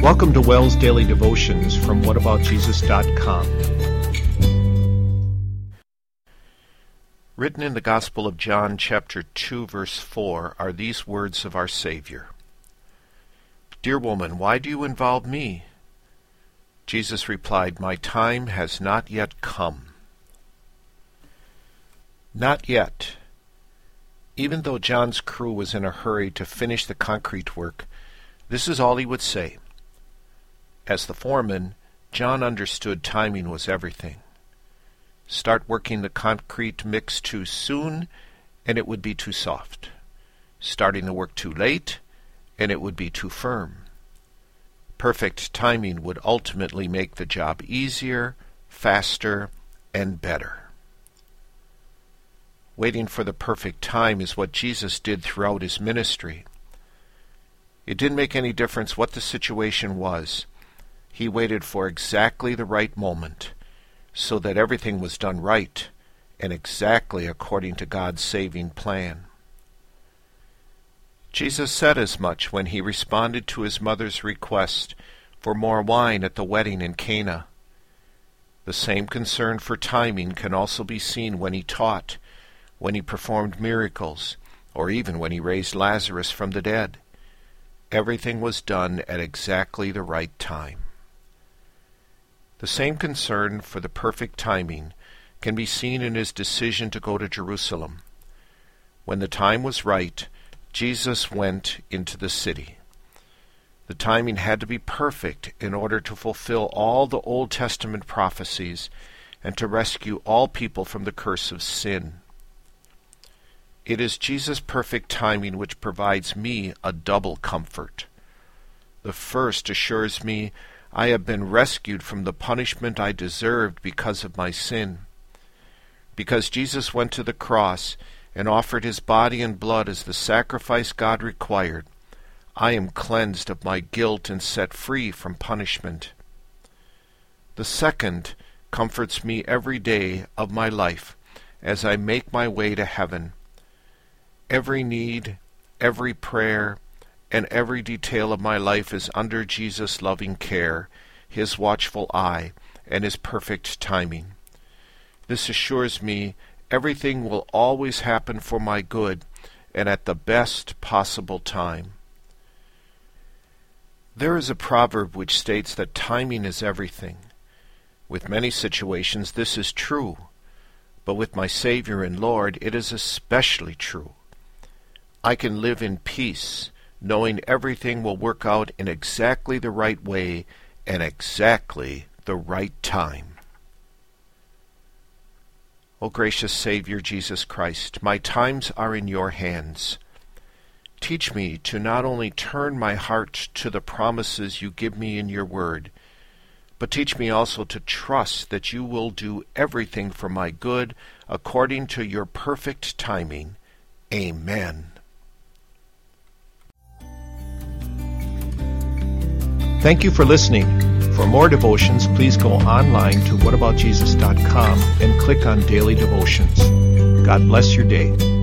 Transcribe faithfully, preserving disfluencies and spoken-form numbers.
Welcome to Wells Daily Devotions from what about jesus dot com. Written in the Gospel of John, chapter two, verse four, are these words of our Savior. "Dear woman, why do you involve me?" Jesus replied, "My time has not yet come." Not yet. Even though John's crew was in a hurry to finish the concrete work, this is all he would say. As the foreman, John understood timing was everything. Start working the concrete mix too soon, and it would be too soft. Starting the work too late, and it would be too firm. Perfect timing would ultimately make the job easier, faster, and better. Waiting for the perfect time is what Jesus did throughout his ministry. It didn't make any difference what the situation was. He waited for exactly the right moment, so that everything was done right and exactly according to God's saving plan. Jesus said as much when he responded to his mother's request for more wine at the wedding in Cana. The same concern for timing can also be seen when he taught, when he performed miracles, or even when he raised Lazarus from the dead. Everything was done at exactly the right time. The same concern for the perfect timing can be seen in his decision to go to Jerusalem. When the time was right, Jesus went into the city. The timing had to be perfect in order to fulfill all the Old Testament prophecies and to rescue all people from the curse of sin. It is Jesus' perfect timing which provides me a double comfort. The first assures me I have been rescued from the punishment I deserved because of my sin. Because Jesus went to the cross and offered his body and blood as the sacrifice God required, I am cleansed of my guilt and set free from punishment. The second comforts me every day of my life as I make my way to heaven. Every need, every prayer, and every detail of my life is under Jesus' loving care, his watchful eye, and his perfect timing. This assures me everything will always happen for my good and at the best possible time. There is a proverb which states that timing is everything. With many situations this is true, but with my Savior and Lord it is especially true. I can live in peace, knowing everything will work out in exactly the right way and exactly the right time. O gracious Savior Jesus Christ, my times are in your hands. Teach me to not only turn my heart to the promises you give me in your word, but teach me also to trust that you will do everything for my good according to your perfect timing. Amen. Thank you for listening. For more devotions, please go online to what about jesus dot com and click on Daily Devotions. God bless your day.